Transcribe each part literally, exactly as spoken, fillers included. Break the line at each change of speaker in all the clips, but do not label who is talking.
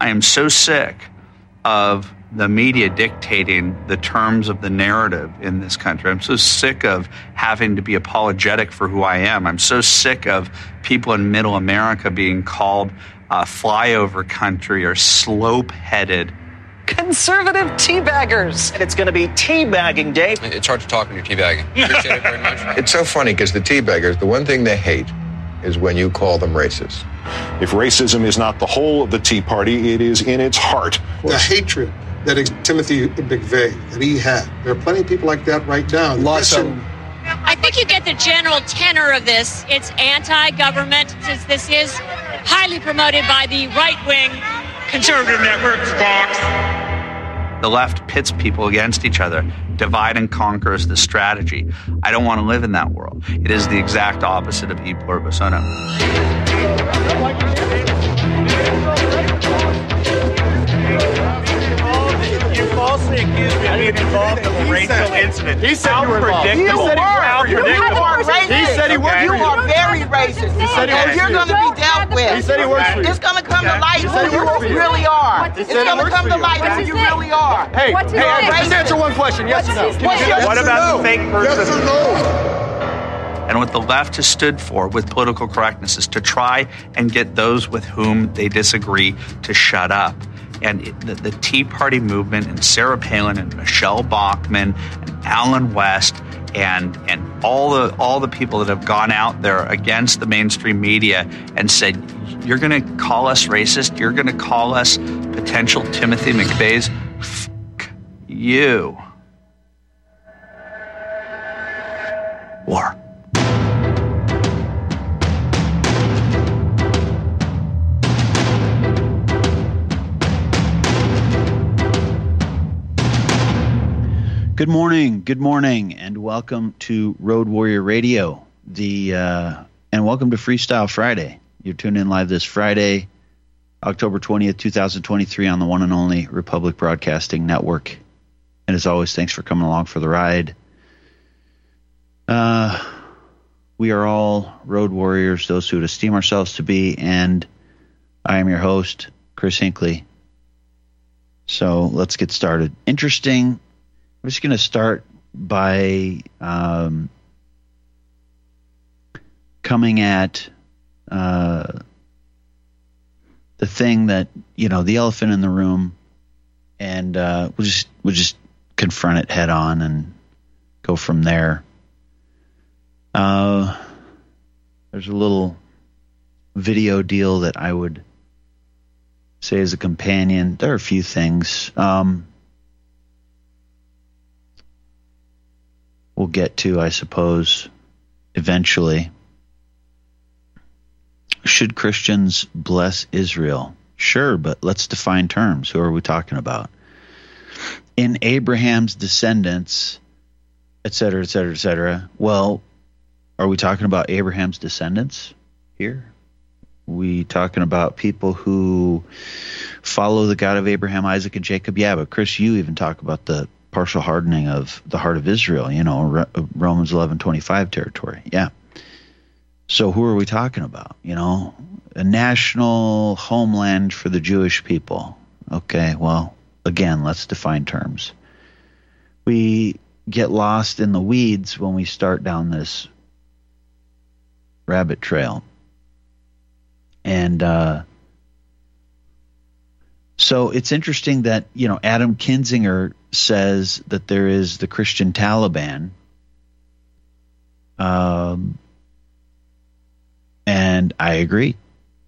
I am so sick of the media dictating the terms of the narrative in this country. I'm so sick of having to be apologetic for who I am. I'm so sick of people in middle America being called uh, flyover country or slope-headed.
Conservative teabaggers. And it's going to be teabagging day.
It's hard to talk when you're teabagging. Appreciate it very much.
It's so funny because the teabaggers, the one thing they hate is when you call them racist.
If racism is not the whole of the Tea Party, it is in its heart.
The hatred that Timothy McVeigh, that he had. There are plenty of people like that right now.
Lots of them.
I think you get the general tenor of this. It's anti-government. This, this is highly promoted by the right-wing conservative networks, Fox.
The left pits people against each other. Divide and conquer is the strategy. I don't want to live in that world. It is the exact opposite of e pluribus unum.
You falsely accused me of being involved in a racial incident.
He said you were involved.
You
said
were.
You
are
racist. He said he worked for you.
You are very racist.
He said he works
You're going to be dealt with.
He said he works for you.
It's going to come to light
He said he
who
works for
you
you.
really are.
He
It's
said he
going to
works
come
for
to
you.
light who you really are.
Hey,
What's
hey,
his
just
name?
answer one question. Yes or no?
What about the fake person?
Yes or no?
And what the left has stood for with political correctness is to try and get those with whom they disagree to shut up. And it, the, the Tea Party movement and Sarah Palin and Michelle Bachmann and Alan West and and all the all the people that have gone out there against the mainstream media and said, you're going to call us racist, you're going to call us potential Timothy McVeighs, fuck you. War.
Good morning, good morning, and welcome to Road Warrior Radio, the uh, and welcome to Freestyle Friday. You're tuned in live this Friday, October twentieth, twenty twenty-three, on the one and only Republic Broadcasting Network. And as always, thanks for coming along for the ride. Uh, we are all road warriors, those who would esteem ourselves to be, and I am your host, Chris Hinckley. So let's get started. Interesting. I'm just going to start by um, coming at uh, the thing that, you know, the elephant in the room, and uh, we'll just we'll just confront it head on and go from there. Uh, there's a little video deal that I would say as a companion. There are a few things. Um, We'll get to, I suppose, eventually. Should Christians bless Israel? Sure, but let's define terms. Who are we talking about? In Abraham's descendants, et cetera, et cetera, et cetera. Well, are we talking about Abraham's descendants here? We talking about people who follow the God of Abraham, Isaac, and Jacob? Yeah, but Chris, you even talk about the partial hardening of the heart of Israel, you know, Romans eleven twenty-five territory. Yeah. So who are we talking about? You know, a national homeland for the Jewish people. Okay, well, again, let's define terms. We get lost in the weeds when we start down this rabbit trail. And uh, so it's interesting that, you know, Adam Kinzinger says that there is the Christian Taliban. Um, and I agree.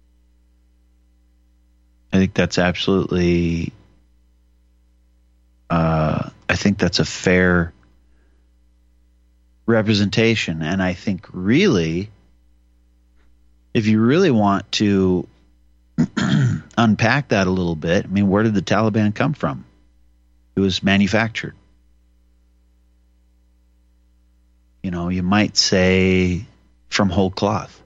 I think that's absolutely, uh, I think that's a fair representation. And I think really, if you really want to unpack that a little bit, I mean, where did the Taliban come from? It was manufactured. You know, you might say from whole cloth.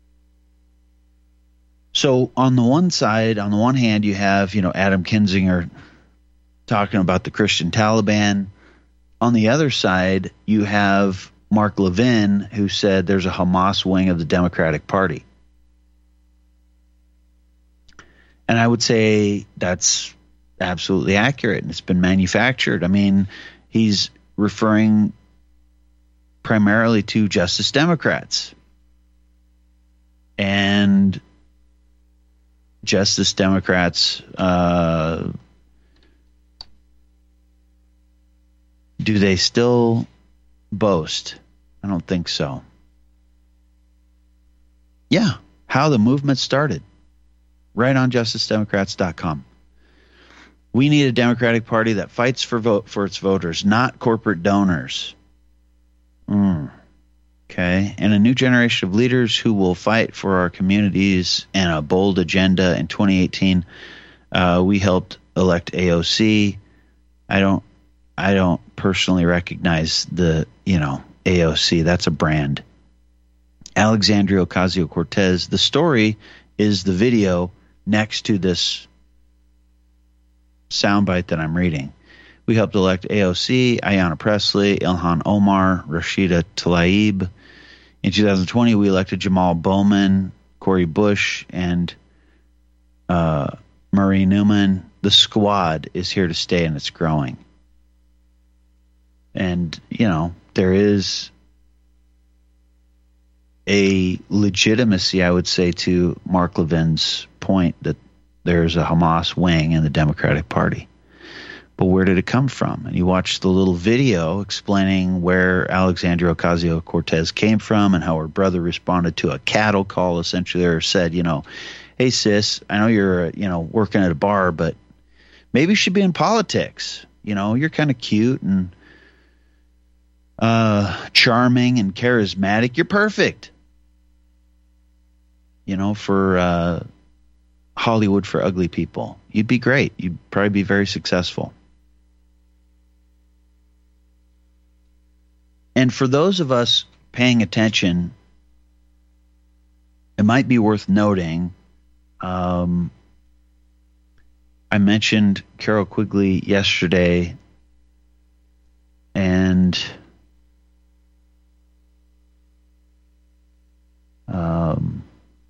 So on the one side, on the one hand, you have, you know, Adam Kinzinger talking about the Christian Taliban. On the other side, you have Mark Levin, who said there's a Hamas wing of the Democratic Party. And I would say that's absolutely accurate, and it's been manufactured. I mean, he's referring primarily to Justice Democrats. And Justice Democrats, uh, do they still boast? I don't think so. Yeah, how the movement started. Right on justice democrats dot com. We need a Democratic Party that fights for vote for its voters, not corporate donors. Mm. Okay. And a new generation of leaders who will fight for our communities and a bold agenda. In twenty eighteen, uh, we helped elect A O C. I don't, I don't personally recognize the, you know, A O C. That's a brand. Alexandria Ocasio-Cortez. The story is the video next to this soundbite that I'm reading. We helped elect A O C, Ayanna Pressley, Ilhan Omar, Rashida Tlaib. In two thousand twenty, we elected Jamal Bowman, Cori Bush, and uh, Marie Newman. The squad is here to stay, and it's growing. And, you know, there is a legitimacy, I would say, to Mark Levin's point that there's a Hamas wing in the Democratic Party. But where did it come from? And you watch the little video explaining where Alexandria Ocasio-Cortez came from and how her brother responded to a cattle call, essentially, or said, you know, hey, sis, I know you're, you know, working at a bar, but maybe you should be in politics. You know, you're kind of cute and uh, charming and charismatic. You're perfect. You know, for uh, Hollywood for ugly people. You'd be great. You'd probably be very successful. And for those of us paying attention, it might be worth noting, um, I mentioned Carol Quigley yesterday, and um,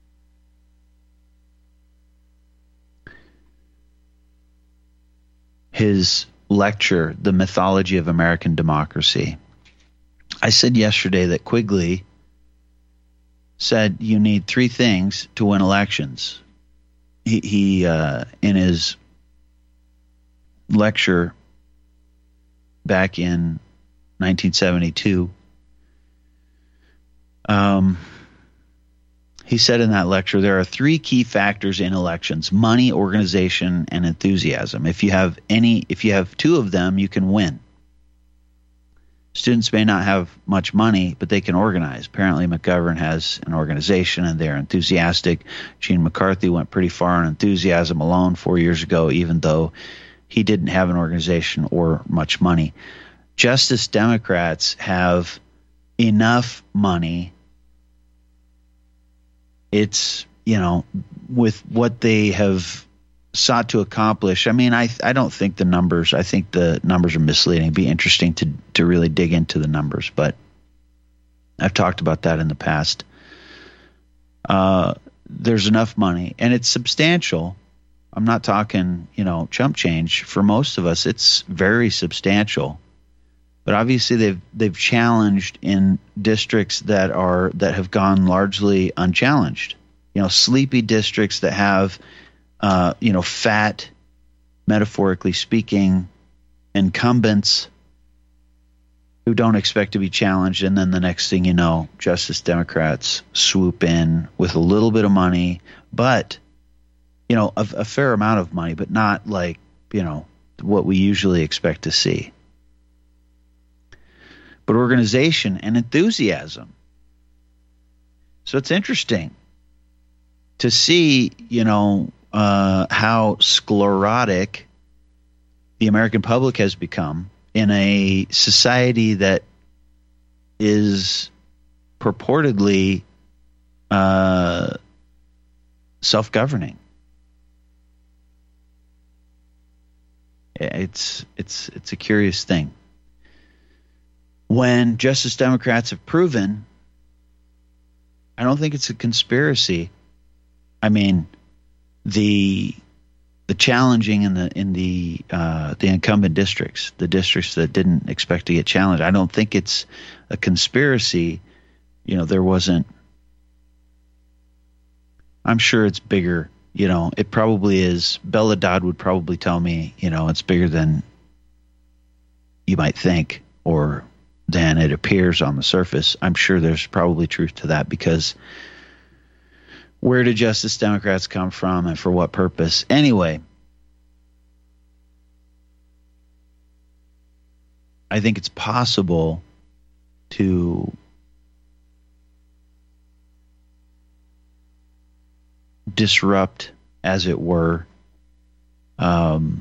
his lecture, The Mythology of American Democracy. I said yesterday that Quigley said you need three things to win elections. He, he uh, in his lecture back in nineteen seventy-two, um, he said in that lecture, there are three key factors in elections: money, organization, and enthusiasm. If you have any, if you have two of them, you can win. Students may not have much money, but they can organize. Apparently, McGovern has an organization, and they're enthusiastic. Gene McCarthy went pretty far on enthusiasm alone four years ago, even though he didn't have an organization or much money. Justice Democrats have enough money. It's, you know, with what they have sought to accomplish. I mean, I I don't think the numbers, I think the numbers are misleading. It'd be interesting to, to really dig into the numbers, but I've talked about that in the past. Uh, there's enough money, and it's substantial. I'm not talking, you know, chump change. For most of us, it's very substantial. But obviously they've they've challenged in districts that are that have gone largely unchallenged. You know, sleepy districts that have Uh, you know, fat, metaphorically speaking, incumbents who don't expect to be challenged. And then the next thing you know, Justice Democrats swoop in with a little bit of money, but, you know, a, a fair amount of money, but not like, you know, what we usually expect to see. But organization and enthusiasm. So it's interesting to see, you know, Uh, how sclerotic the American public has become in a society that is purportedly uh, self-governing. It's it's it's a curious thing. When Justice Democrats have proven, I don't think it's a conspiracy. I mean, the the challenging in the in the uh, the incumbent districts, the districts that didn't expect to get challenged. I don't think it's a conspiracy. You know, there wasn't. I'm sure it's bigger. You know, it probably is. Bella Dodd would probably tell me, you know, it's bigger than you might think, or than it appears on the surface. I'm sure there's probably truth to that, because where did Justice Democrats come from and for what purpose? Anyway, I think it's possible to disrupt, as it were, um,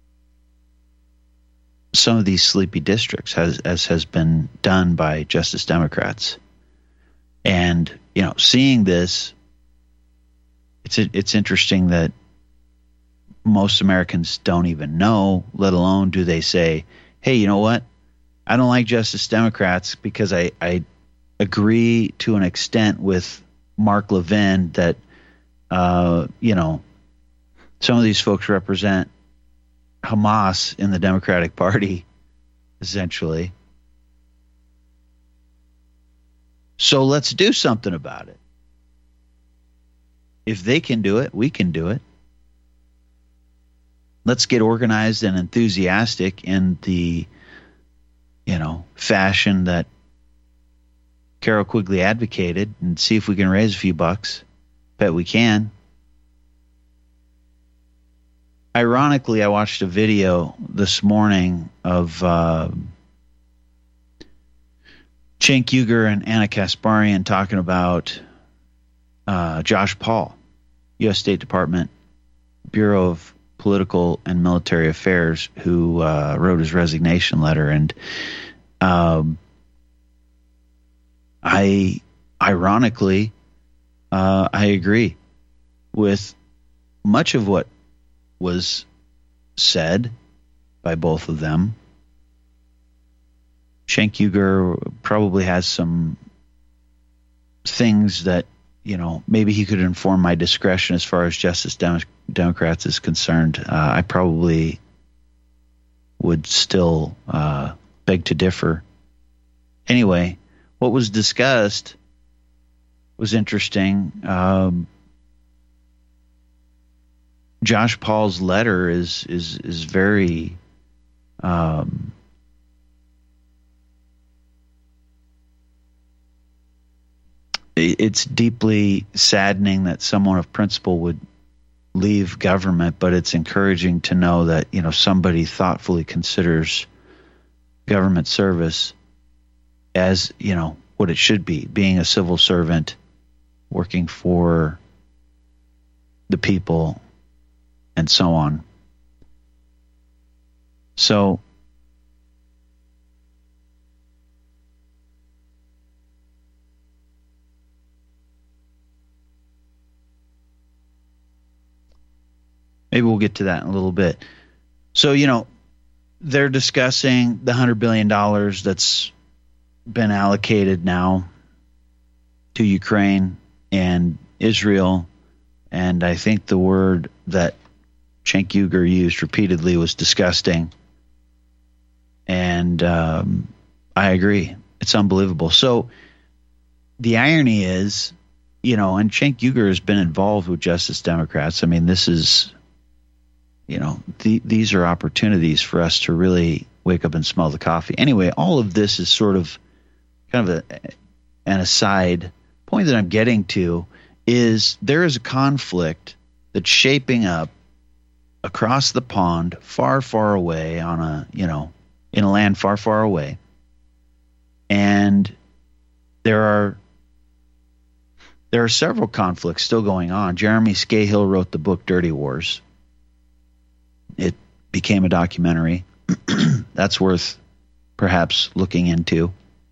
some of these sleepy districts, as, as has been done by Justice Democrats. And, you know, seeing this, it's it's interesting that most Americans don't even know, let alone do they say, hey, you know what? I don't like Justice Democrats because I, I agree to an extent with Mark Levin that, uh, you know, some of these folks represent Hamas in the Democratic Party, essentially. So let's do something about it. If they can do it, we can do it. Let's get organized and enthusiastic in the, you know, fashion that Carol Quigley advocated, and see if we can raise a few bucks. Bet we can. Ironically, I watched a video this morning of uh, Cenk Uygur and Anna Kasparian talking about uh, Josh Paul, U S State Department Bureau of Political and Military Affairs, who uh, wrote his resignation letter. And um, I, ironically, uh, I agree with much of what was said by both of them. Cenk Uygur probably has some things that, you know, maybe he could inform my discretion as far as Justice Dem- Democrats is concerned. Uh, I probably would still uh, beg to differ. Anyway, what was discussed was interesting. Um, Josh Paul's letter is is is very um, it's deeply saddening that someone of principle would leave government, but it's encouraging to know that, you know, somebody thoughtfully considers government service as, you know, what it should be, being a civil servant, working for the people, and so on. So maybe we'll get to that in a little bit. So, you know, they're discussing the one hundred billion dollars that's been allocated now to Ukraine and Israel. And I think the word that Cenk Uygur used repeatedly was disgusting. And um, I agree. It's unbelievable. So the irony is, you know, and Cenk Uygur has been involved with Justice Democrats. I mean, this is, you know, the, these are opportunities for us to really wake up and smell the coffee. Anyway, all of this is sort of kind of a, an aside. Point that I'm getting to is there is a conflict that's shaping up across the pond, far, far away on a, you know, in a land far, far away. And there are there are several conflicts still going on. Jeremy Scahill wrote the book Dirty Wars. It became a documentary. That's worth perhaps looking into.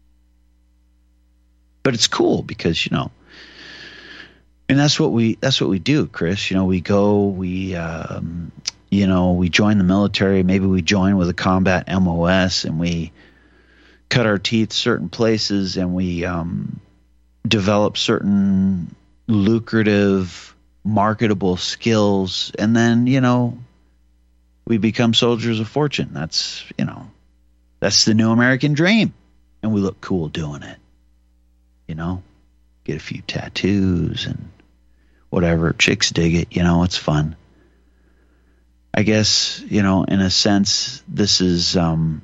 But it's cool because, you know, and that's what we that's what we do, Chris. You know, we go, we um, you know, we join the military. Maybe we join with a combat M O S, and we cut our teeth certain places, and we um, develop certain lucrative marketable skills, and then, you know, we become soldiers of fortune. That's, you know, that's the new American dream. And we look cool doing it. You know, get a few tattoos and whatever. Chicks dig it. You know, it's fun. I guess, you know, in a sense, this is, um,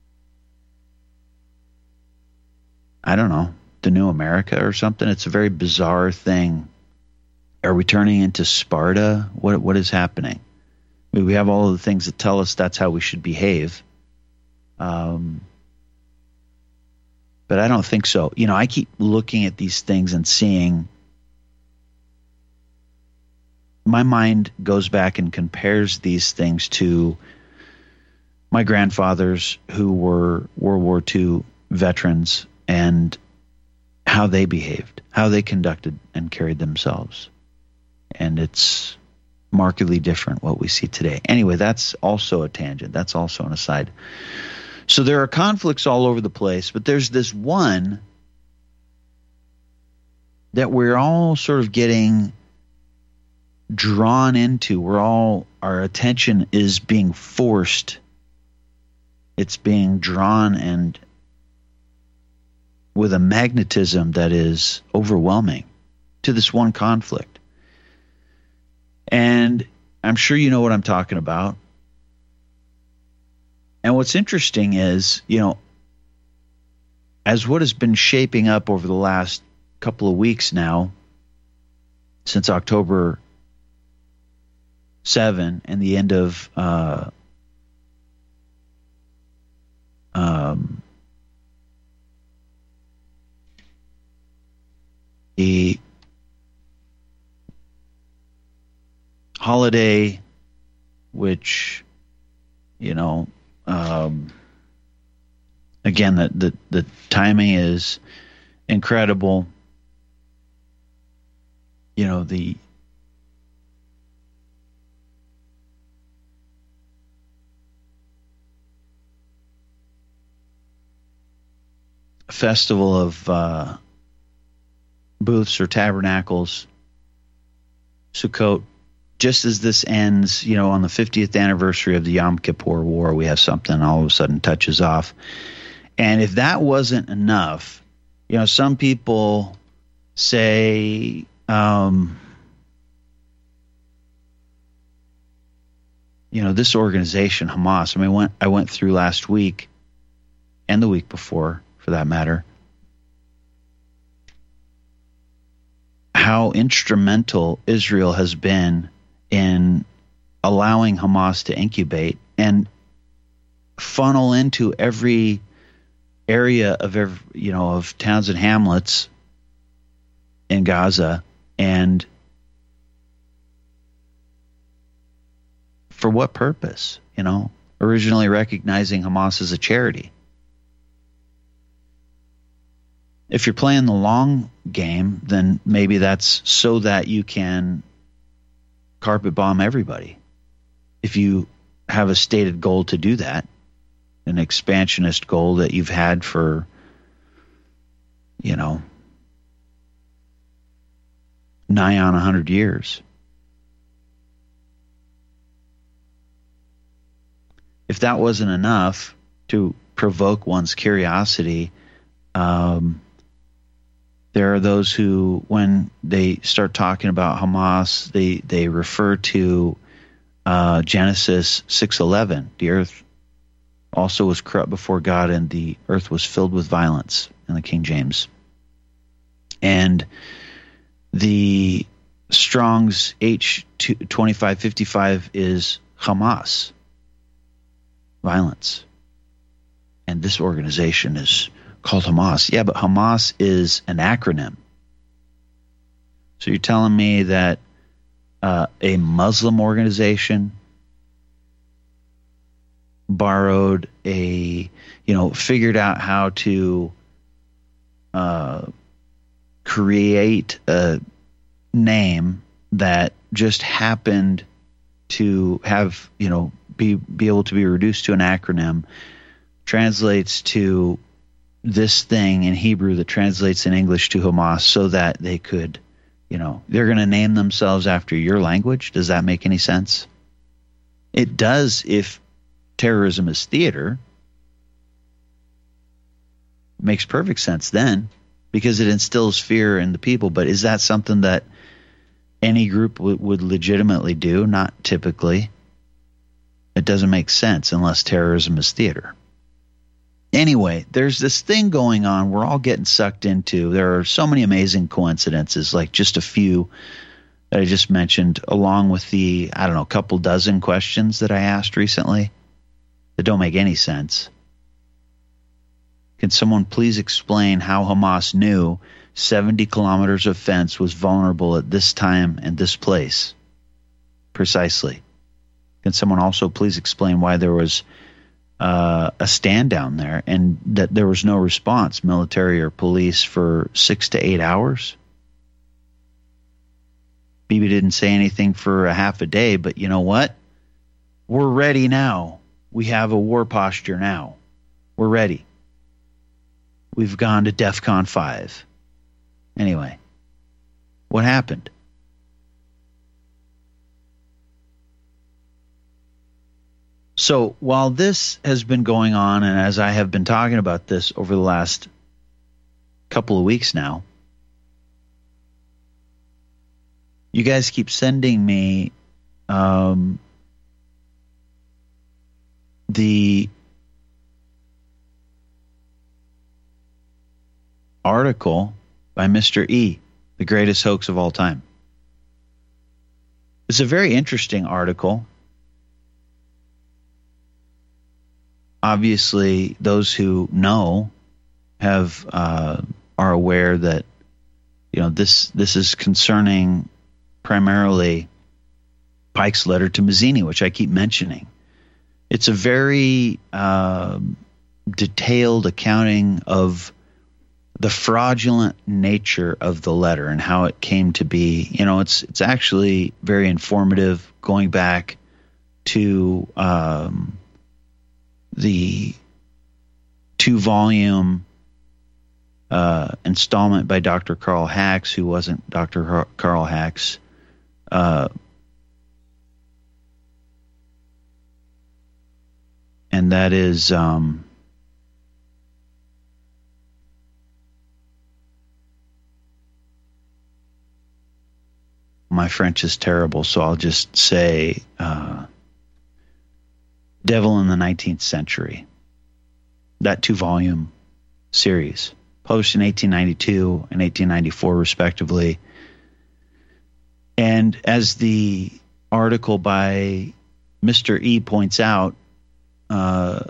I don't know, the new America or something. It's a very bizarre thing. Are we turning into Sparta? What What is happening? I mean, we have all of the things that tell us that's how we should behave. Um, but I don't think so. You know, I keep looking at these things and seeing, my mind goes back and compares these things to my grandfathers who were World War Two veterans and how they behaved, how they conducted and carried themselves. And it's markedly different what we see today. Anyway, that's also a tangent. That's also an aside. So there are conflicts all over the place, but there's this one that we're all sort of getting drawn into. We're all, our attention is being forced. It's being drawn and with a magnetism that is overwhelming to this one conflict. And I'm sure you know what I'm talking about. And what's interesting is, you know, as what has been shaping up over the last couple of weeks now, since October seventh and the end of uh, um, the holiday, which, you know, um, again, the, the, the timing is incredible. You know, the festival of uh, booths or tabernacles, Sukkot. Just as this ends, you know, on the fiftieth anniversary of the Yom Kippur War, we have something all of a sudden touches off. And if that wasn't enough, you know, some people say, um, you know, this organization, Hamas, I mean, went, I went through last week and the week before, for that matter, how instrumental Israel has been in allowing Hamas to incubate and funnel into every area of every, you know, of towns and hamlets in Gaza. And for what purpose? You know, originally recognizing Hamas as a charity. If you're playing the long game, then maybe that's so that you can carpet bomb everybody. If you have a stated goal to do that, an expansionist goal that you've had for, you know, nigh on a hundred years. If that wasn't enough to provoke one's curiosity, um, there are those who, when they start talking about Hamas, they, they refer to uh, Genesis six eleven. The earth also was corrupt before God, and the earth was filled with violence, in the King James. And the Strong's H twenty-five fifty-five is Hamas, violence. And this organization is called Hamas. Yeah, but Hamas is an acronym. So you're telling me that uh, a Muslim organization borrowed a, you know, figured out how to uh, create a name that just happened to have, you know, be, be able to be reduced to an acronym, translates to this thing in Hebrew that translates in English to Hamas, so that they could You know, they're going to name themselves after your language. Does that make any sense? It does if terrorism is theater. It makes perfect sense then, because it instills fear in the people. But is that something that any group w- would legitimately do? Not typically. It doesn't make sense unless terrorism is theater. Anyway, there's this thing going on we're all getting sucked into. There are so many amazing coincidences, like just a few that I just mentioned, along with the, I don't know, couple dozen questions that I asked recently that don't make any sense. Can someone please explain how Hamas knew seventy kilometers of fence was vulnerable at this time and this place? Precisely. Can someone also please explain why there was uh, a stand down there and that there was no response, military or police, for six to eight hours? Bibi didn't say anything for a half a day, but you know what? We're ready now. We have a war posture now. We're ready. We've gone to DEFCON five. Anyway, what happened? So while this has been going on, and as I have been talking about this over the last couple of weeks now, you guys keep sending me um, the article by Mister E, the greatest hoax of all time. It's a very interesting article. Obviously, those who know have uh, are aware that you know this this is concerning primarily Pike's letter to Mazzini, which I keep mentioning. It's a very uh, detailed accounting of the fraudulent nature of the letter and how it came to be. You know, it's it's actually very informative, going back to um, the two-volume uh, installment by Doctor Carl Hacks, who wasn't Doctor Carl Hacks. Uh, and that is... Um, my French is terrible, so I'll just say uh, Devil in the nineteenth Century. That two-volume series, published in eighteen ninety-two and eighteen ninety-four, respectively. And as the article by Mister E points out, uh,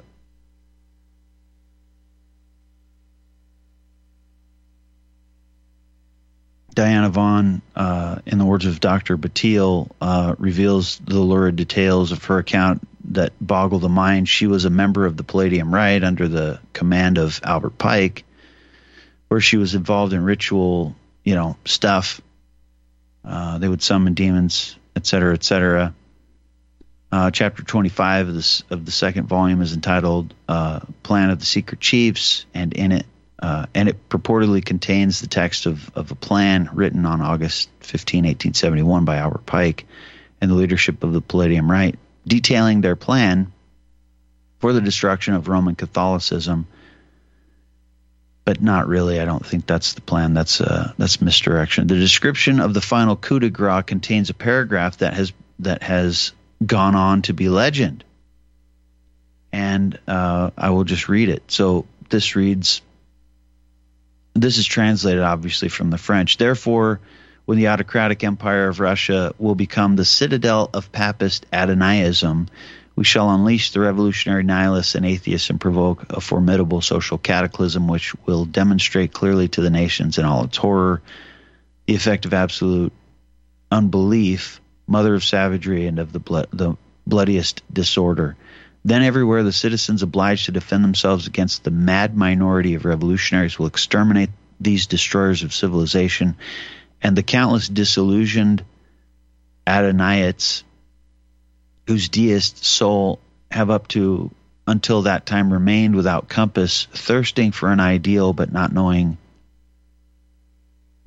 Diana Vaughn, uh, in the words of Doctor Batile, uh, reveals the lurid details of her account that boggle the mind. She was a member of the Palladium Rite under the command of Albert Pike, where she was involved in ritual, you know, stuff. Uh, they would summon demons, et cetera, et cetera. Uh, chapter twenty-five of, this, of the second volume is entitled uh, Plan of the Secret Chiefs, and in it, Uh, and it purportedly contains the text of, of a plan written on August fifteenth, eighteen seventy-one by Albert Pike and the leadership of the Palladium Rite, detailing their plan for the destruction of Roman Catholicism. But not really. I don't think that's the plan. That's uh, that's misdirection. The description of the final coup de grace contains a paragraph that has that has gone on to be legend. And uh, I will just read it. So this reads... This is translated, obviously, from the French. Therefore, when the autocratic empire of Russia will become the citadel of papist Adonaiism, we shall unleash the revolutionary nihilists and atheists and provoke a formidable social cataclysm which will demonstrate clearly to the nations in all its horror the effect of absolute unbelief, mother of savagery and of the, blood, the bloodiest disorder. Then everywhere the citizens obliged to defend themselves against the mad minority of revolutionaries will exterminate these destroyers of civilization, and the countless disillusioned Adonaites whose deist soul have up to until that time remained without compass, thirsting for an ideal but not knowing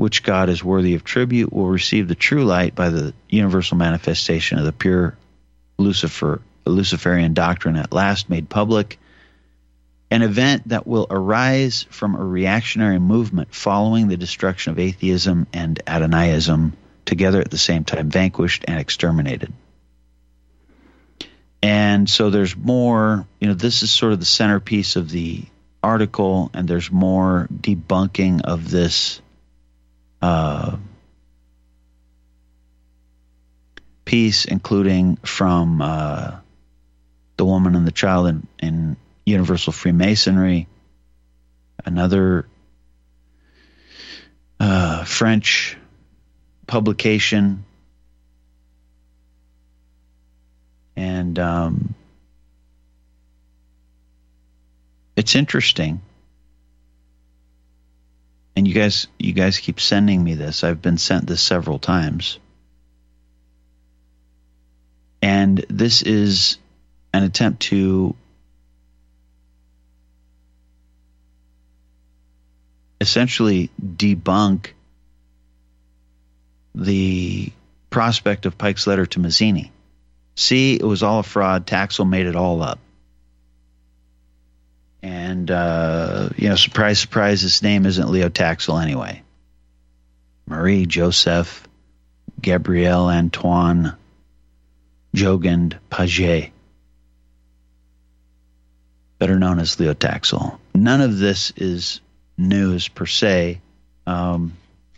which God is worthy of tribute, will receive the true light by the universal manifestation of the pure Lucifer, Luciferian doctrine at last made public, an event that will arise from a reactionary movement following the destruction of atheism and Adonaiism, together at the same time vanquished and exterminated. And so there's more, you know, this is sort of the centerpiece of the article, and there's more debunking of this uh, piece, including from uh, The Woman and the Child in, in Universal Freemasonry, another uh, French publication, and um, it's interesting. And you guys, you guys keep sending me this. I've been sent this several times, and this is an attempt to essentially debunk the prospect of Pike's letter to Mazzini. See, it was all a fraud. Taxil made it all up. And, uh, you know, surprise, surprise, his name isn't Leo Taxil anyway. Marie Joseph Gabrielle Antoine Jogand Paget, better known as Leo Taxil. None of this is news per se. Um,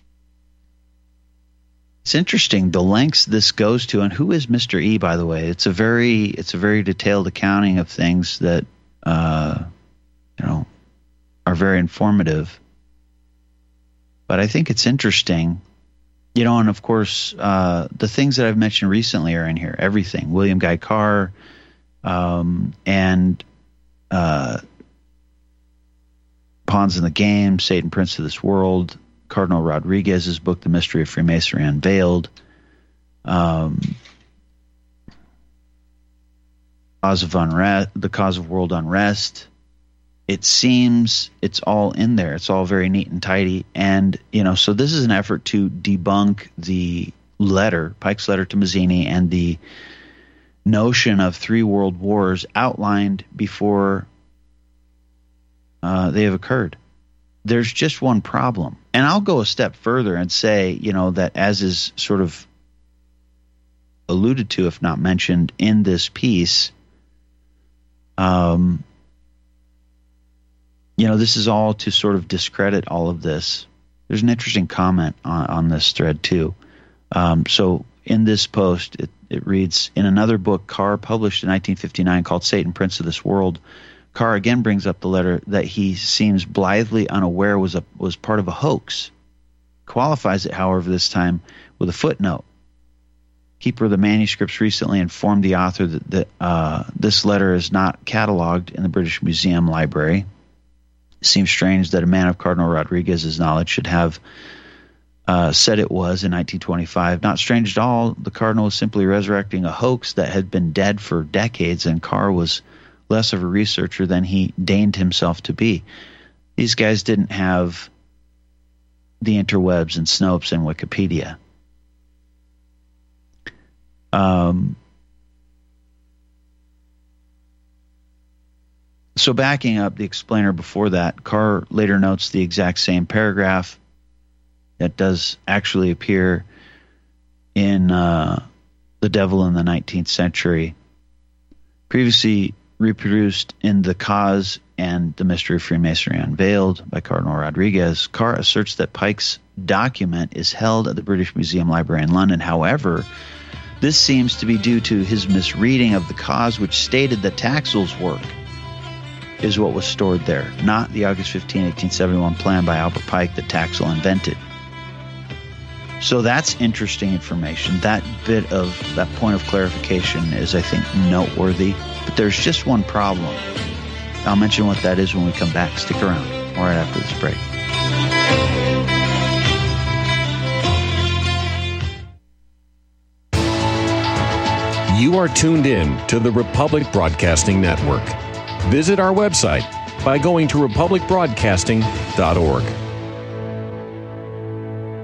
it's interesting the lengths this goes to, and who is Mister E, by the way? It's a very it's a very detailed accounting of things that uh, you know are very informative. But I think it's interesting, you know, and of course uh, the things that I've mentioned recently are in here. Everything, William Guy Carr, um, and uh, Pawns in the Game, Satan Prince of this World, Cardinal Rodriguez's book, The Mystery of Freemasonry Unveiled, um, Cause of Unrest, The Cause of World Unrest. It seems it's all in there. It's all very neat and tidy. And, you know, so this is an effort to debunk the letter, Pike's letter to Mazzini, and the notion of three world wars outlined before uh, they have occurred. There's just one problem. And I'll go a step further and say, you know, that as is sort of alluded to, if not mentioned in this piece, um, you know, this is all to sort of discredit all of this. There's an interesting comment on, on this thread, too. Um, so in this post, it, it reads, in another book Carr published in nineteen fifty-nine called Satan, Prince of this World, Carr again brings up the letter that he seems blithely unaware was a was part of a hoax. Qualifies it, however, this time with a footnote. Keeper of the manuscripts recently informed the author that, that uh, this letter is not cataloged in the British Museum Library. It seems strange that a man of Cardinal Rodriguez's knowledge should have uh, said it was in nineteen twenty-five. Not strange at all. The Cardinal was simply resurrecting a hoax that had been dead for decades, and Carr was less of a researcher than he deigned himself to be. These guys didn't have the interwebs and Snopes and Wikipedia. Um, so backing up the explainer before that, Carr later notes the exact same paragraph that does actually appear in uh, The Devil in the nineteenth Century, previously reproduced in The Cause and The Mystery of Freemasonry Unveiled by Cardinal Rodriguez. Carr asserts that Pike's document is held at the British Museum Library in London. However, this seems to be due to his misreading of The Cause, which stated that Taxil's work is what was stored there, not the August fifteenth, eighteen seventy-one plan by Albert Pike that Taxil invented. So that's interesting information. That bit of, that point of clarification is, I think, noteworthy. But there's just one problem. I'll mention what that is when we come back. Stick around right after this break.
You are tuned in to the Republic Broadcasting Network. Visit our website by going to republic broadcasting dot org.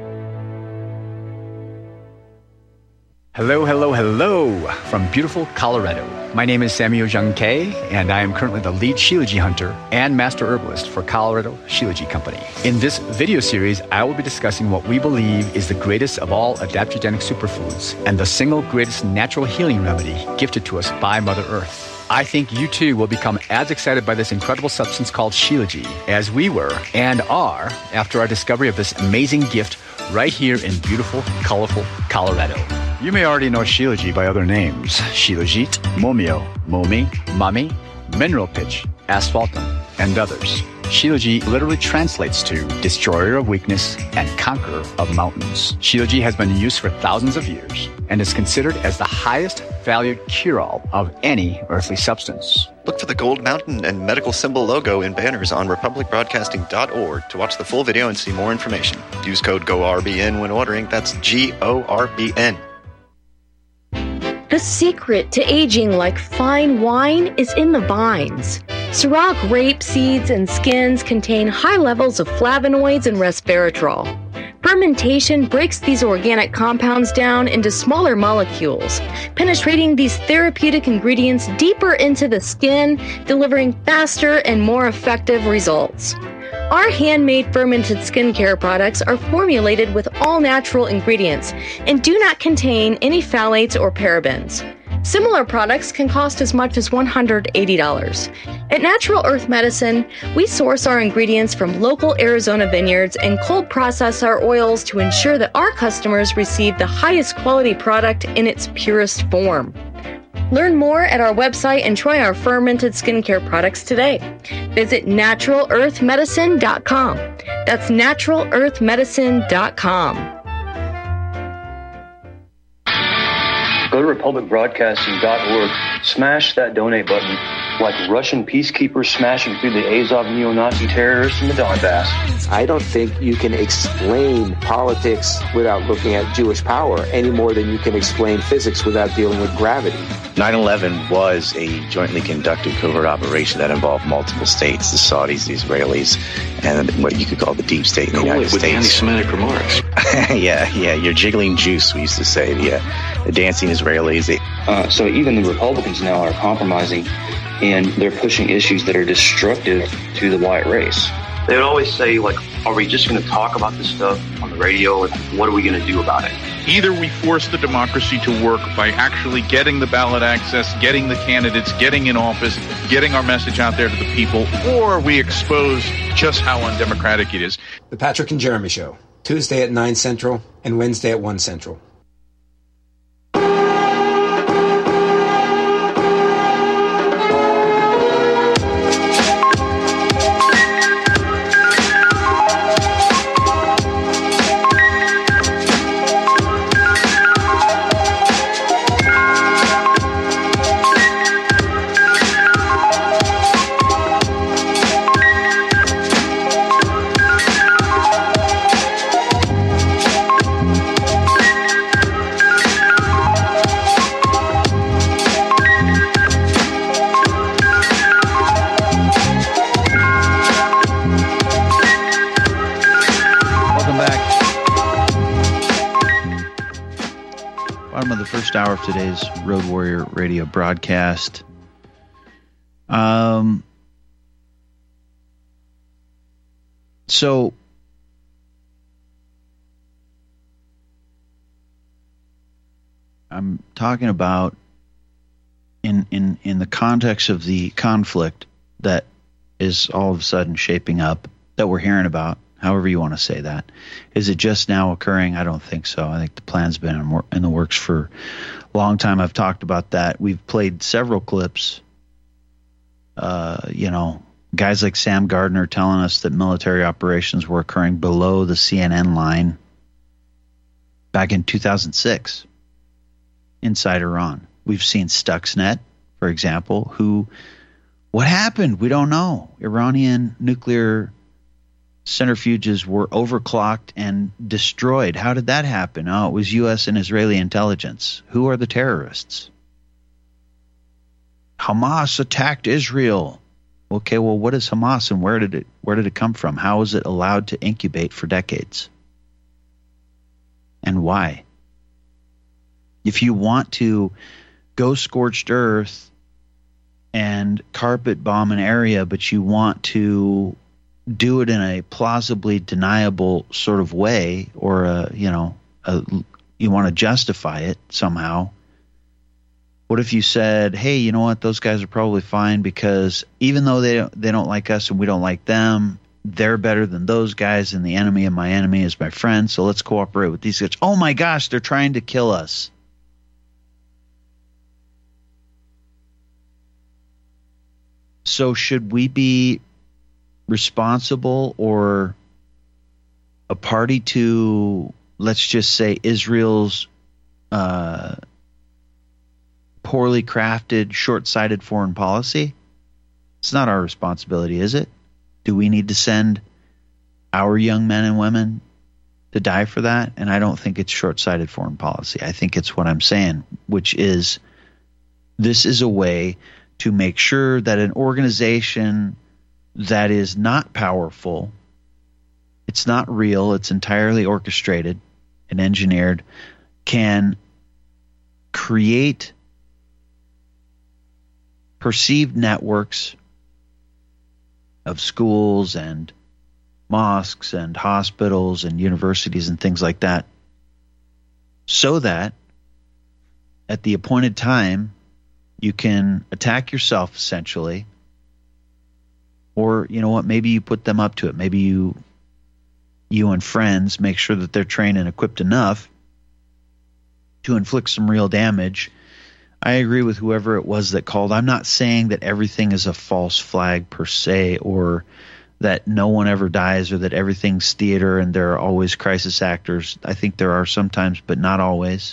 Hello, hello, hello from beautiful Colorado. My name is Samuel Jung Kei, and I am currently the lead Shilajit hunter and master herbalist for Colorado Shilajit Company. In this video series, I will be discussing what we believe is the greatest of all adaptogenic superfoods and the single greatest natural healing remedy gifted to us by Mother Earth. I think you too will become as excited by this incredible substance called Shilajit as we were and are after our discovery of this amazing gift right here in beautiful, colorful Colorado. You may already know Shilajit by other names: Shilajit, Momio, Momi, Mami, Mineral Pitch, Asphaltum, and others. Shilajit literally translates to destroyer of weakness and conqueror of mountains. Shilajit has been in use for thousands of years and is considered as the highest valued cure-all of any earthly substance.
Look for the gold mountain and medical symbol logo in banners on republic broadcasting dot org to watch the full video and see more information. Use code G O R B N when ordering. That's G O R B N.
The secret to aging like fine wine is in the vines. Syrah grape seeds and skins contain high levels of flavonoids and resveratrol. Fermentation breaks these organic compounds down into smaller molecules, penetrating these therapeutic ingredients deeper into the skin, delivering faster and more effective results. Our handmade fermented skincare products are formulated with all natural ingredients and do not contain any phthalates or parabens. Similar products can cost as much as one hundred eighty dollars. At Natural Earth Medicine, we source our ingredients from local Arizona vineyards and cold process our oils to ensure that our customers receive the highest quality product in its purest form. Learn more at our website and try our fermented skincare products today. Visit natural earth medicine dot com. That's natural earth medicine dot com.
Go to republic broadcasting dot org, smash that donate button like Russian peacekeepers smashing through the Azov neo-Nazi terrorists in the Donbass.
I don't think you can explain politics without looking at Jewish power any more than you can explain physics without dealing with gravity.
nine eleven was a jointly conducted covert operation that involved multiple states, the Saudis, the Israelis, and what you could call the deep state in the United
with
States.
Anti-Semitic remarks.
yeah, yeah, you're jiggling juice, we used to say. The, uh, the dancing Israelis. They,
uh, so even the Republicans now are compromising, and they're pushing issues that are destructive to the white race.
They would always say, like, are we just going to talk about this stuff on the radio, or what are we going to do about it?
Either we force the democracy to work by actually getting the ballot access, getting the candidates, getting in office, getting our message out there to the people, or we expose just how undemocratic it is.
The Patrick and Jeremy Show, Tuesday at nine Central and Wednesday at one Central.
Hour of today's Road Warrior radio broadcast. Um, so I'm talking about in in in the context of the conflict that is all of a sudden shaping up, that we're hearing about. However you want to say that. Is it just now occurring? I don't think so. I think the plan's been in, wor- in the works for a long time. I've talked about that. We've played several clips. Uh, you know, guys like Sam Gardner telling us that military operations were occurring below the C N N line back in two thousand six inside Iran. We've seen Stuxnet, for example, who, what happened? We don't know. Iranian nuclear centrifuges were overclocked and destroyed. How did that happen? Oh, it was U S and Israeli intelligence. Who are the terrorists? Hamas attacked Israel. Okay, well, what is Hamas and where did it where did it come from? How was it allowed to incubate for decades? And why? If you want to go scorched earth and carpet bomb an area, but you want to do it in a plausibly deniable sort of way, or a, you know, a, you want to justify it somehow. What if you said, hey, you know what, those guys are probably fine because even though they don't, they don't like us and we don't like them, they're better than those guys, and the enemy of my enemy is my friend, so let's cooperate with these guys. Oh my gosh, they're trying to kill us. So should we be responsible or a party to, let's just say, Israel's uh, poorly crafted, short-sighted foreign policy? It's not our responsibility, is it? Do we need to send our young men and women to die for that? And I don't think it's short-sighted foreign policy. I think it's what I'm saying, which is this is a way to make sure that an organization that is not powerful, it's not real, it's entirely orchestrated and engineered, can create perceived networks of schools and mosques and hospitals and universities and things like that, so that at the appointed time you can attack yourself, essentially. Or, you know what, maybe you put them up to it. Maybe you you and friends make sure that they're trained and equipped enough to inflict some real damage. I agree with whoever it was that called. I'm not saying that everything is a false flag per se, or that no one ever dies, or that everything's theater and there are always crisis actors. I think there are sometimes, but not always.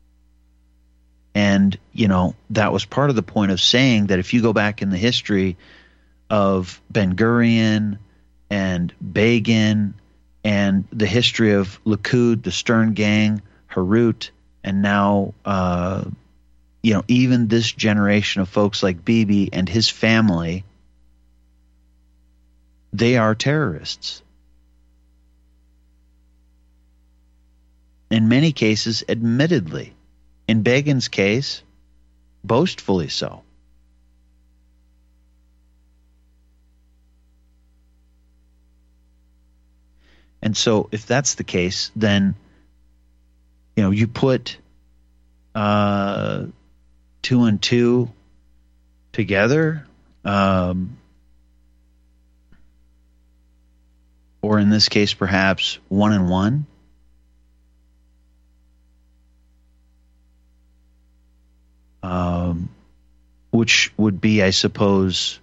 And, you know, that was part of the point of saying that if you go back in the history of Ben-Gurion and Begin and the history of Likud, the Stern Gang, Harut, and now, uh, you know, even this generation of folks like Bibi and his family, they are terrorists. In many cases, admittedly. In Begin's case, boastfully so. And so if that's the case, then, you know, you put uh, two and two together, um, or in this case, perhaps one and one. Um, which would be, I suppose,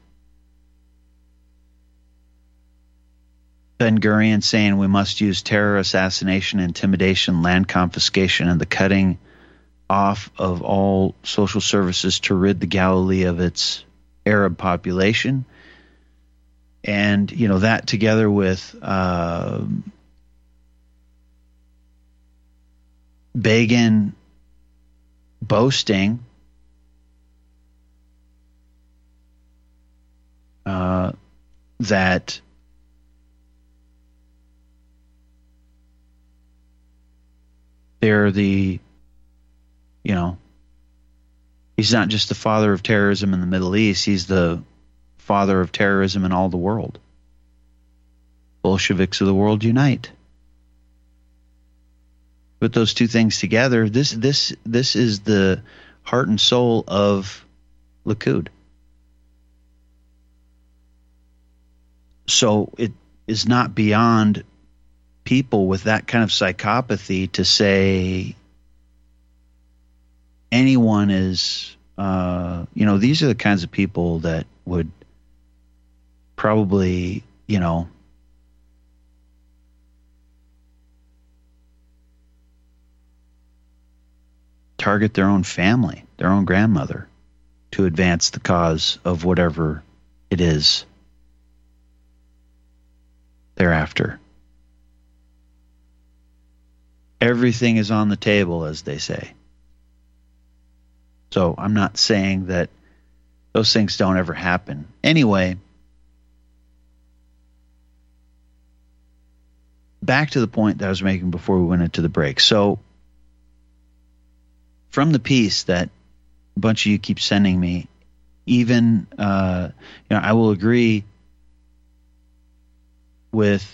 Ben-Gurion saying we must use terror, assassination, intimidation, land confiscation, and the cutting off of all social services to rid the Galilee of its Arab population. And, you know, that together with uh, Begin boasting uh, that they're the, you know, he's not just the father of terrorism in the Middle East, he's the father of terrorism in all the world. Bolsheviks of the world unite. Put those two things together, this this this is the heart and soul of Likud. So it is not beyond people with that kind of psychopathy to say anyone is, uh, you know, these are the kinds of people that would probably, you know, target their own family, their own grandmother, to advance the cause of whatever it is thereafter. Everything is on the table, as they say. So I'm not saying that those things don't ever happen. Anyway, back to the point that I was making before we went into the break. So from the piece that a bunch of you keep sending me, even, uh, you know, I will agree with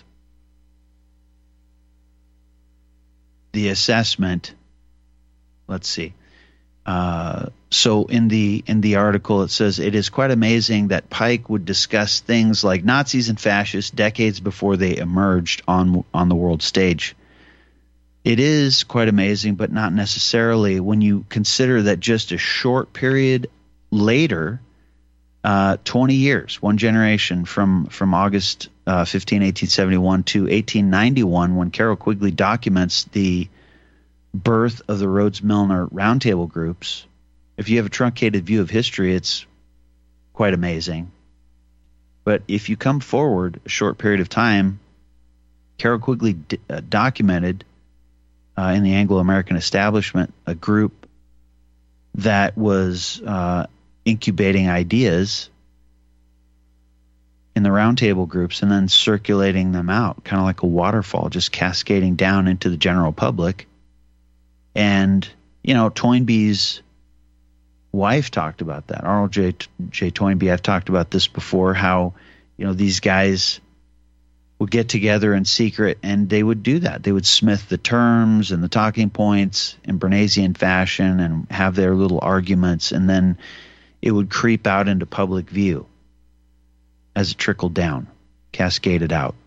the assessment. Let's see. Uh, so in the in the article, it says it is quite amazing that Pike would discuss things like Nazis and fascists decades before they emerged on on the world stage. It is quite amazing, but not necessarily when you consider that just a short period later, uh, twenty years, one generation from from August uh, fifteenth, eighteen seventy-one to eighteen ninety-one, when Carroll Quigley documents the birth of the Rhodes-Milner Roundtable groups. If you have a truncated view of history, it's quite amazing. But if you come forward a short period of time, Carroll Quigley d- uh, documented uh, in the Anglo-American establishment a group that was uh, incubating ideas in the Roundtable groups and then circulating them out, kind of like a waterfall, just cascading down into the general public. And, you know, Toynbee's wife talked about that. Arnold J. J. Toynbee, I've talked about this before, how, you know, these guys would get together in secret and they would do that. They would smith the terms and the talking points in Bernaysian fashion and have their little arguments, and then it would creep out into public view as it trickled down, cascaded out.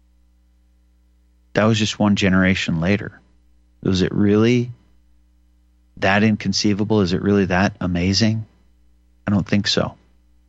That was just one generation later. Was it really that inconceivable? Is it really that amazing? I don't think so.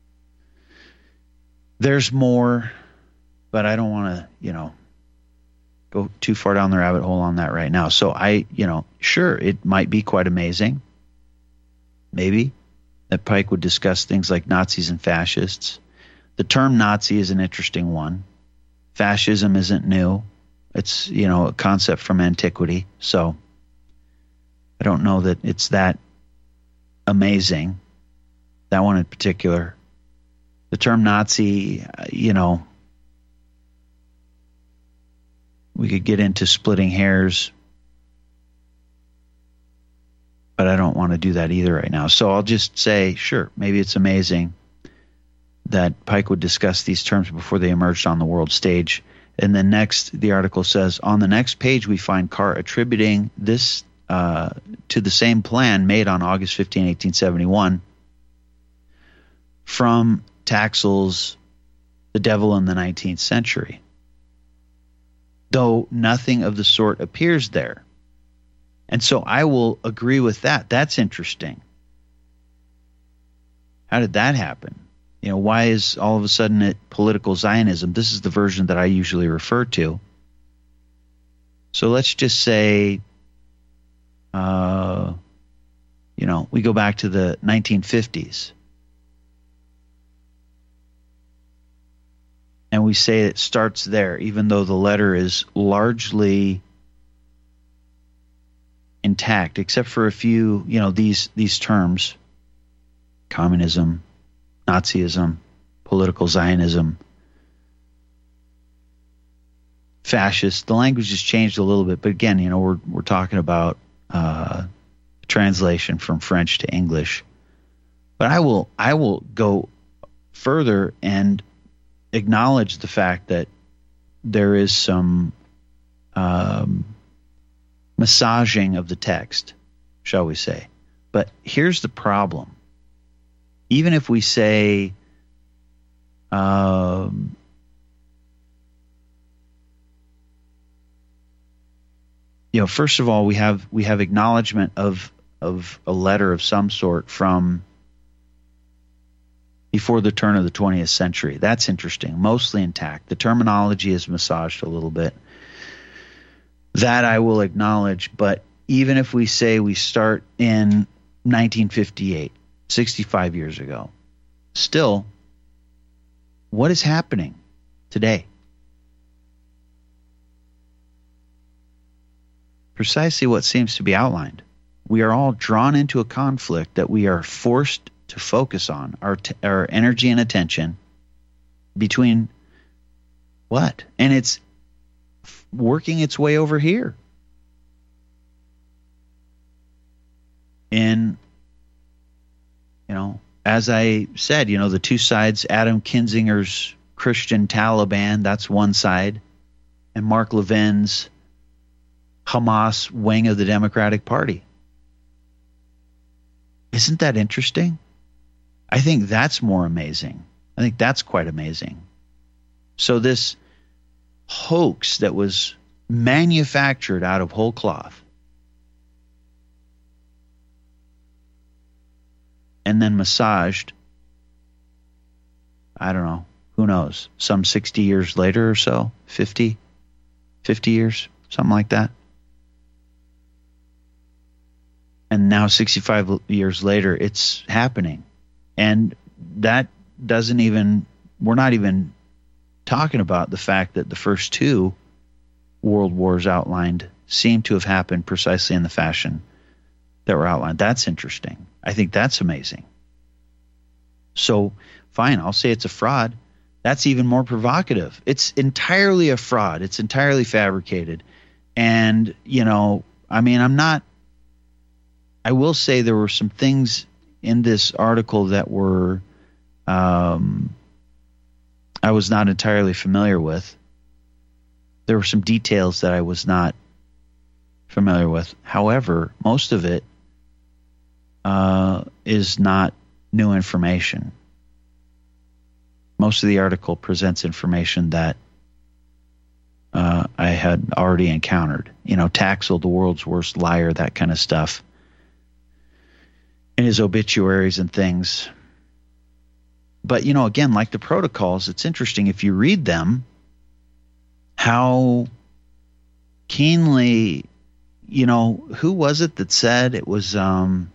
There's more, but I don't want to, you know, go too far down the rabbit hole on that right now. So I, you know, sure, it might be quite amazing, maybe, that Pike would discuss things like Nazis and fascists. The term Nazi is an interesting one. Fascism isn't new. It's, you know, a concept from antiquity. So I don't know that it's that amazing, that one in particular. The term Nazi, you know, we could get into splitting hairs, but I don't want to do that either right now. So I'll just say, sure, maybe it's amazing that Pike would discuss these terms before they emerged on the world stage. And then next, the article says, on the next page, we find Carr attributing this uh, to the same plan made on August fifteenth, eighteen seventy-one from Taxil's The Devil in the nineteenth Century, though nothing of the sort appears there. And so I will agree with that. That's interesting. How did that happen? You know, why is all of a sudden it political Zionism? This is the version that I usually refer to. So let's just say, uh, you know, we go back to the nineteen fifties. And we say it starts there, even though the letter is largely intact, except for a few, you know, these these terms: communism, Nazism, political Zionism, fascist. The language has changed a little bit, but again, you know, we're we're talking about uh, translation from French to English. But I will I will go further and acknowledge the fact that there is some um, massaging of the text, shall we say. But here's the problem. Even if we say, um, you know, first of all, we have we have acknowledgement of of a letter of some sort from before the turn of the twentieth century. That's interesting. Mostly intact. The terminology is massaged a little bit. That I will acknowledge. But even if we say we start in nineteen fifty-eight, sixty-five years ago, still, what is happening today? Precisely what seems to be outlined. We are all drawn into a conflict that we are forced to focus on our t- our energy and attention between what? And it's f- working its way over here. in, you know, as I said, you know, the two sides, Adam Kinzinger's Christian Taliban, that's one side, and Mark Levin's Hamas wing of the Democratic Party. Isn't that interesting? I think that's more amazing. I think that's quite amazing. So this hoax that was manufactured out of whole cloth and then massaged, I don't know, who knows, some sixty years later or so, fifty, fifty years, something like that. And now sixty-five years later, it's happening. And that doesn't even, we're not even talking about the fact that the first two world wars outlined seem to have happened precisely in the fashion that were outlined. That's interesting. I think that's amazing. So, fine, I'll say it's a fraud. That's even more provocative. It's entirely a fraud. It's entirely fabricated. And, you know, I mean, I'm not, I will say there were some things in this article that were, um, I was not entirely familiar with. There were some details that I was not familiar with. However, most of it uh, is not new information. Most of the article presents information that uh, I had already encountered. You know, Taxel, the world's worst liar, that kind of stuff. In his obituaries and things. But, you know, again, like the protocols, it's interesting if you read them, how keenly, you know, who was it that said it was, um,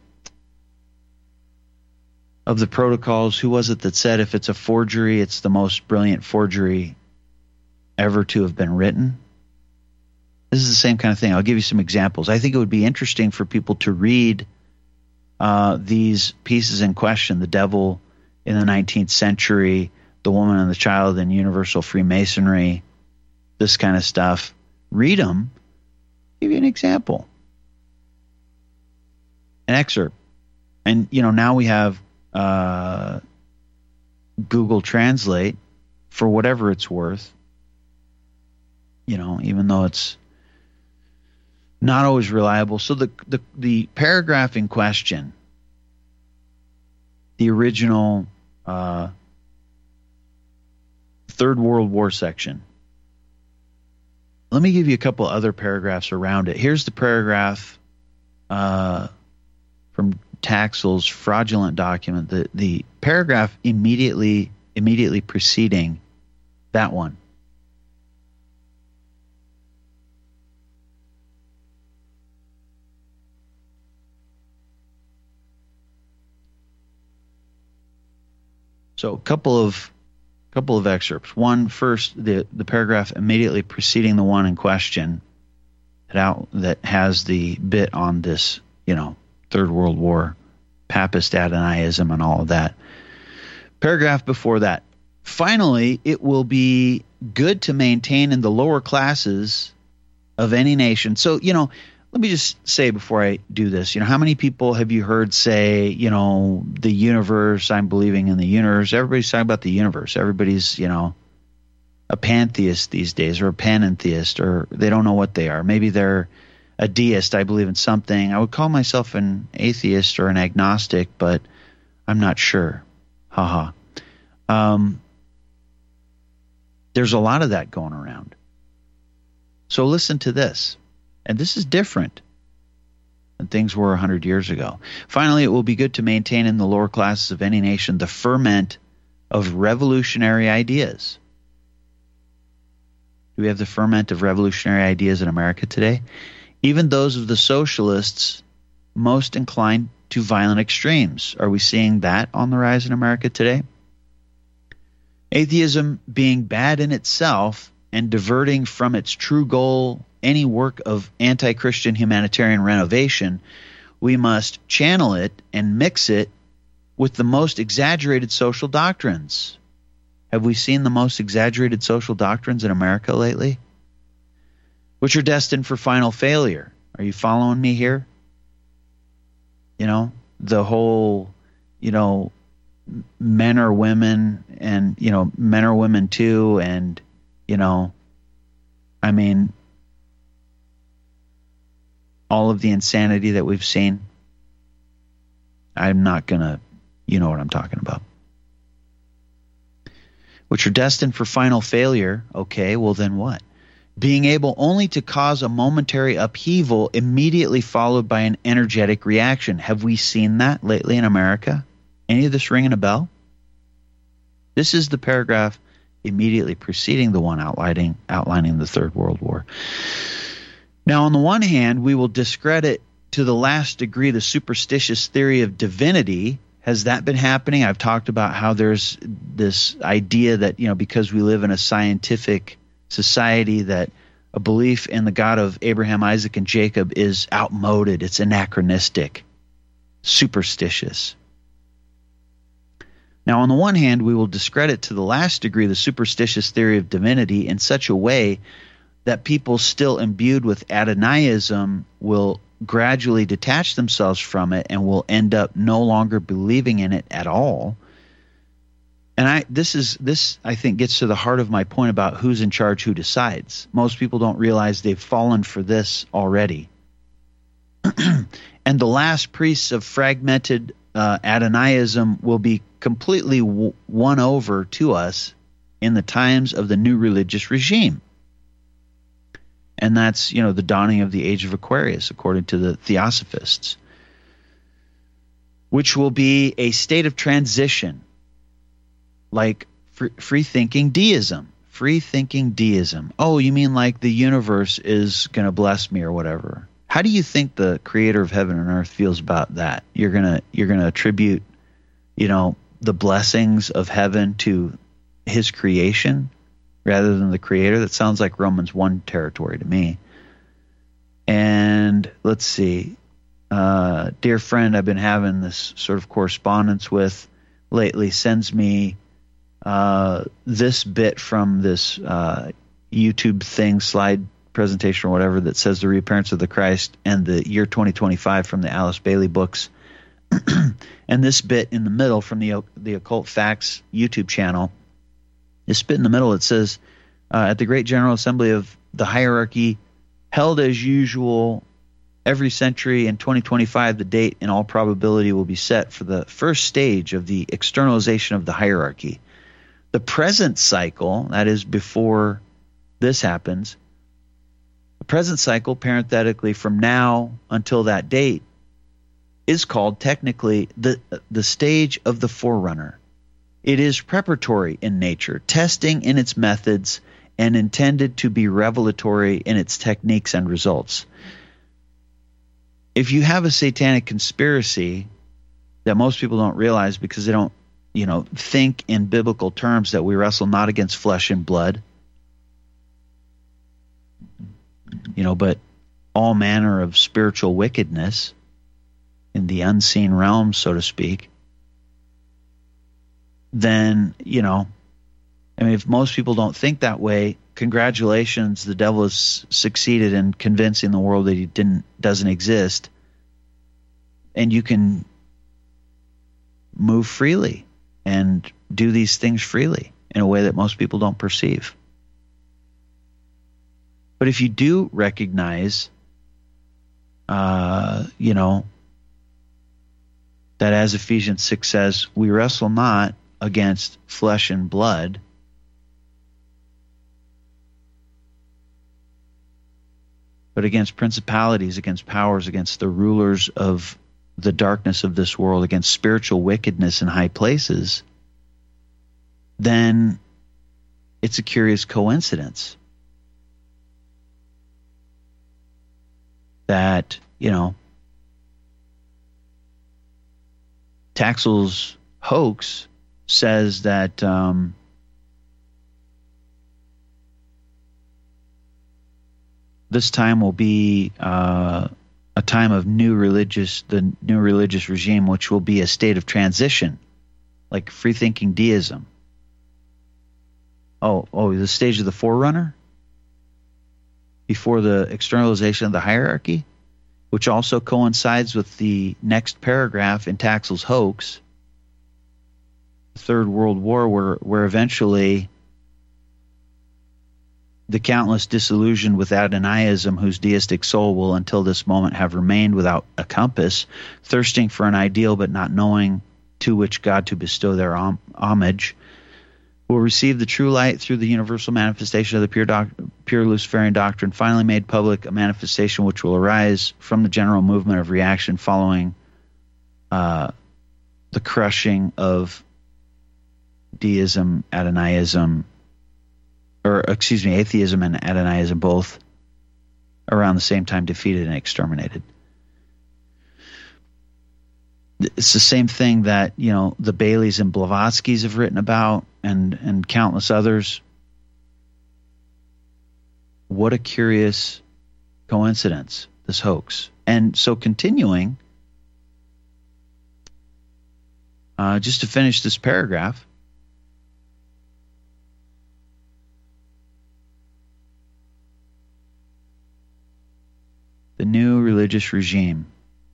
of the protocols, who was it that said if it's a forgery, it's the most brilliant forgery ever to have been written? This is the same kind of thing. I'll give you some examples. I think it would be interesting for people to read uh, these pieces in question, the devil in the nineteenth century, the woman and the child in universal Freemasonry, this kind of stuff. Read them. Give you an example. An excerpt. And, you know, now we have uh, Google Translate for whatever it's worth. You know, even though it's not always reliable. So the, the, the paragraph in question, the original uh, Third World War section. Let me give you a couple other paragraphs around it. Here's the paragraph uh, from Taxel's fraudulent document. The the paragraph immediately immediately preceding that one. So a couple of couple of excerpts. One, first, the, the paragraph immediately preceding the one in question that out that has the bit on this, you know, Third World War, Papist Adonaiism and all of that. Paragraph before that. Finally, it will be good to maintain in the lower classes of any nation. So, you know, let me just say before I do this, you know, how many people have you heard say, you know, the universe, I'm believing in the universe. Everybody's talking about the universe. Everybody's, you know, a pantheist these days, or a panentheist, or they don't know what they are. Maybe they're a deist. I believe in something. I would call myself an atheist or an agnostic, but I'm not sure. Haha. Um, there's a lot of that going around. So listen to this. And this is different than things were one hundred years ago. Finally, it will be good to maintain in the lower classes of any nation the ferment of revolutionary ideas. Do we have the ferment of revolutionary ideas in America today? Even those of the socialists most inclined to violent extremes. Are we seeing that on the rise in America today? Atheism being bad in itself and diverting from its true goal any work of anti-Christian humanitarian renovation, we must channel it and mix it with the most exaggerated social doctrines. Have we seen the most exaggerated social doctrines in America lately? Which are destined for final failure. Are you following me here? You know, the whole, you know, men are women and, you know, men are women too. And, you know, I mean, all of the insanity that we've seen. I'm not going to, you know what I'm talking about. Which are destined for final failure. Okay, well then what? Being able only to cause a momentary upheaval immediately followed by an energetic reaction. Have we seen that lately in America? Any of this ringing a bell? This is the paragraph immediately preceding the one outlining, outlining the Third World War. Now, on the one hand, we will discredit to the last degree the superstitious theory of divinity. Has that been happening? I've talked about how there's this idea that, you know, because we live in a scientific society, that a belief in the God of Abraham, Isaac, and Jacob is outmoded. It's anachronistic, superstitious. Now, on the one hand, we will discredit to the last degree the superstitious theory of divinity in such a way that people still imbued with Adonaiism will gradually detach themselves from it and will end up no longer believing in it at all. And I this is this I think gets to the heart of my point about who's in charge, who decides. Most people don't realize they've fallen for this already. And the last priests of fragmented uh, Adonaiism will be completely w- won over to us in the times of the new religious regime. And that's, you know, the dawning of the age of Aquarius, according to the Theosophists, which will be a state of transition, like free, free-thinking deism. Free-thinking deism. Oh, you mean like the universe is going to bless me or whatever? How do you think the creator of heaven and earth feels about that? You're gonna you're gonna attribute, you know, the blessings of heaven to his creation rather than the creator? That sounds like Romans one territory to me. And let's see, uh, dear friend I've been having this sort of correspondence with lately sends me uh, this bit from this uh, YouTube thing, slide presentation or whatever, that says the reappearance of the Christ and the year twenty twenty-five from the Alice Bailey books. And this bit in the middle from the the Occult Facts YouTube channel, this bit in the middle, it says, uh, at the Great General Assembly of the Hierarchy, held as usual every century in twenty twenty-five, the date in all probability will be set for the first stage of the externalization of the hierarchy. The present cycle, that is before this happens, the present cycle, parenthetically, from now until that date, is called technically the the stage of the forerunner. It is preparatory in nature, testing in its methods, and intended to be revelatory in its techniques and results. If you have a satanic conspiracy that most people don't realize because they don't, you know, think in biblical terms that we wrestle not against flesh and blood, you know, but all manner of spiritual wickedness in the unseen realm, so to speak, then, you know, I mean, if most people don't think that way, congratulations, the devil has succeeded in convincing the world that he didn't doesn't exist, and you can move freely and do these things freely in a way that most people don't perceive. But if you do recognize, uh, you know, that as Ephesians six says, we wrestle not against flesh and blood, but against principalities, against powers, against the rulers of the darkness of this world, against spiritual wickedness in high places, then it's a curious coincidence that, you know, Taxel's hoax says that um, this time will be uh, a time of new religious, the new religious regime, which will be a state of transition, like free-thinking deism. Oh, oh, the stage of the forerunner before the externalization of the hierarchy. which also coincides with the next paragraph in Taxil's hoax, the Third World War, where, where eventually the countless disillusioned with Adonaiism, whose deistic soul will until this moment have remained without a compass, thirsting for an ideal but not knowing to which God to bestow their hom- homage, will receive the true light through the universal manifestation of the pure, doc- pure Luciferian doctrine, finally made public, a manifestation which will arise from the general movement of reaction following uh, the crushing of deism, Adonaiism, or excuse me, atheism and Adonaiism, both around the same time defeated and exterminated. It's the same thing that, you know, the Baileys and Blavatskys have written about, and, and countless others. What a curious coincidence, this hoax. And so continuing, uh, just to finish this paragraph, the new religious regime,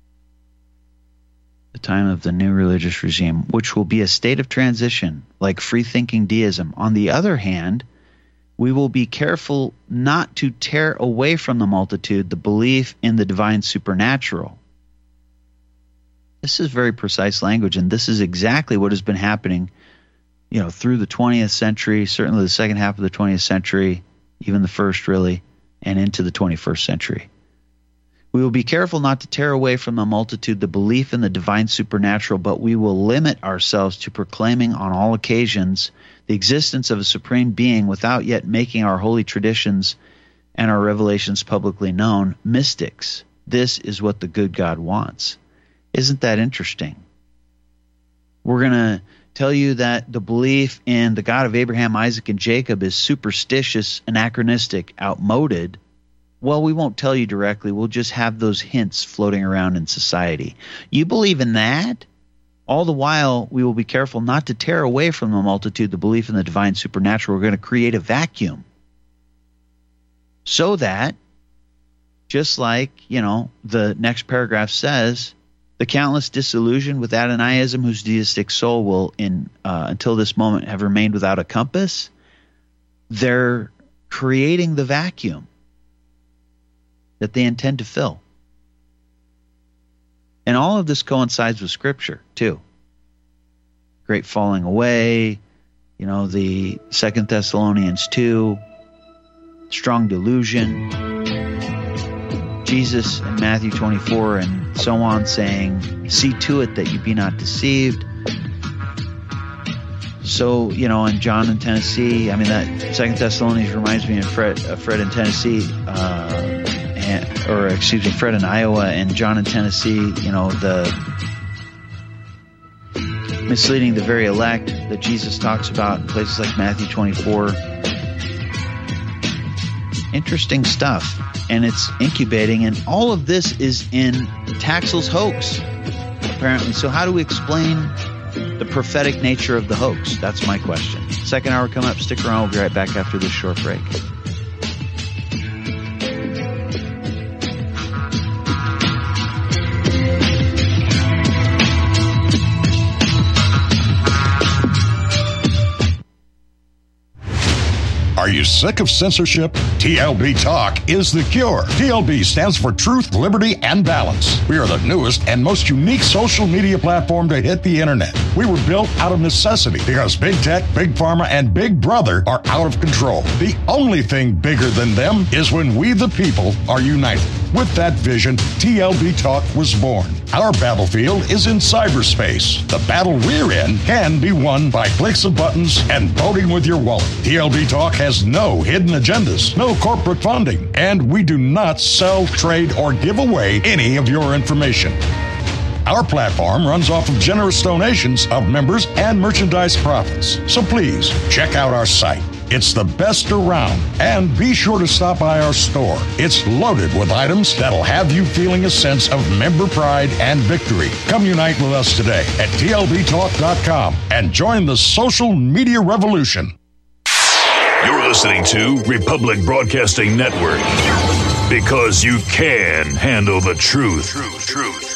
the time of the new religious regime, which will be a state of transition, like free-thinking deism. On the other hand, we will be careful not to tear away from the multitude the belief in the divine supernatural. This is very precise language, and this is exactly what has been happening, you know, through the twentieth century, certainly the second half of the twentieth century, even the first really, and into the twenty-first century. We will be careful not to tear away from the multitude the belief in the divine supernatural, but we will limit ourselves to proclaiming on all occasions the existence of a supreme being without yet making our holy traditions and our revelations publicly known. Mystics, this is what the good God wants. Isn't that interesting? We're going to tell you that the belief in the God of Abraham, Isaac, and Jacob is superstitious, anachronistic, outmoded. Well, we won't tell you directly. We'll just have those hints floating around in society. You believe in that? All the while, we will be careful not to tear away from the multitude the belief in the divine supernatural. We're going to create a vacuum so that, just like, you know, the next paragraph says, the countless disillusioned with Adonaiism, whose deistic soul will, in uh, until this moment, have remained without a compass, they're creating the vacuum that they intend to fill. And all of this coincides with Scripture, too. Great falling away, you know, the Second Thessalonians two, strong delusion, Jesus in Matthew twenty-four and so on saying, see to it that you be not deceived. So, you know, and John in Tennessee, I mean, that Second Thessalonians reminds me of Fred, uh, Fred in Tennessee, uh, or excuse me, Fred in Iowa and John in Tennessee, you know, the misleading the very elect that Jesus talks about in places like Matthew twenty-four. Interesting stuff. And it's incubating, and all of this is in Taxil's hoax, apparently. So how do we explain the prophetic nature of the hoax? That's my question. Second hour coming up. Stick around. We'll be right back after this short break.
Are you sick of censorship? T L B Talk is the cure. T L B stands for Truth, Liberty, and Balance. We are the newest and most unique social media platform to hit the internet. We were built out of necessity because big tech, big pharma, and big brother are out of control. The only thing bigger than them is when we the people are united. With that vision, T L B Talk was born. Our battlefield is in cyberspace. The battle we're in can be won by clicks of buttons and voting with your wallet. T L B Talk has no hidden agendas, no corporate funding, and we do not sell, trade, or give away any of your information. Our platform runs off of generous donations of members and merchandise profits. So please, check out our site. It's the best around. And be sure to stop by our store. It's loaded with items that'll have you feeling a sense of member pride and victory. Come unite with us today at T L B talk dot com and join the social media revolution.
You're listening to Republic Broadcasting Network.
Because you can handle the truth. Truth, truth.